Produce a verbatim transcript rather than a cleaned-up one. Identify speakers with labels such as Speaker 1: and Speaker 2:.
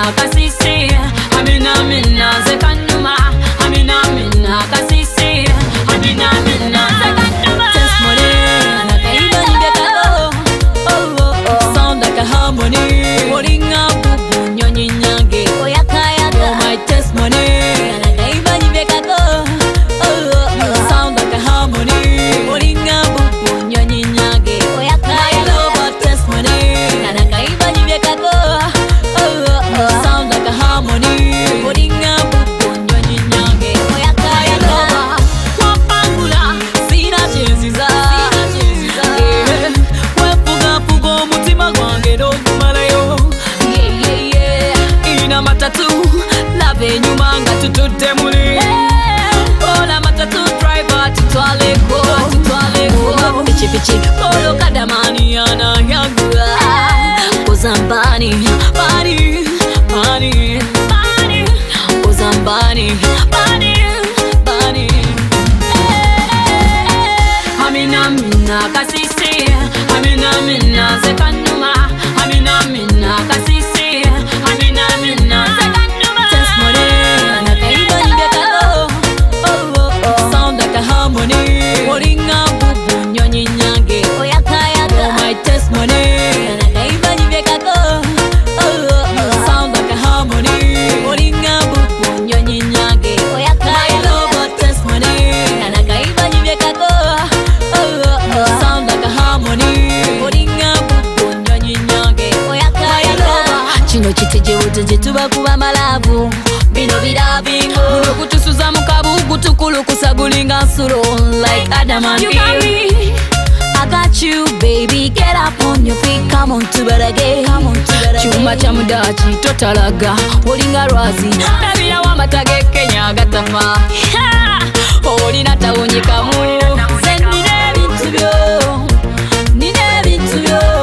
Speaker 1: mina kasisi amina mina zekanuma amina mina kasisi amina mina zekanuma testimony nakaiba nibekalo oh oh oh sound like a harmony moringa bubu nyonyi nyange oyakaya oh my testimony nakaiba nibekalo oh oh sound like a harmony moringa bubu nyonyi nyange oyakaya love testimony nakaiba nibekalo sound like a harmony moringa bubu nyonyi nyange oyakaya love wapangula sina chenziza wepuga pugo mutima gwange n'ogumalayo yeah yeah yeah ina matatu lave nyuma nga tutudde muli ola matatu driver tutwaleko tutwaleko pichi pichi olo kadamani yana yagula kozambani bani bani bani kozambani bani bani amina mina kasisi amina mina zekanuma amina mina kasisi amina mina zekanuma testimony nakaiba nibekalo oh oh oh sound like a harmony moringa bubu nyonyi nyange oyakaya oh my testimony nakaiba nibekalo oh oh sound like a harmony moringa bubu nyonyi nyange oyakaya love testimony nakaiba nibekalo oh oh sound like a harmony moringa bubu nyonyi nyange oyakaya love chino chitejewuze jetuba kuba malavu bino birabingo muno kutusuza mukabugu tukulu kusagulinga nsuro like Adam and Eve. I got you, baby. Get up on your feet. Come on to bed again. Come on to bed again. Chuma cha mudachi totalaga. Olinga rwazi. Nabira wa matage Kenya gatafa. Olina tawonyeka mu. Nine bintu byo. Nine bintu byo.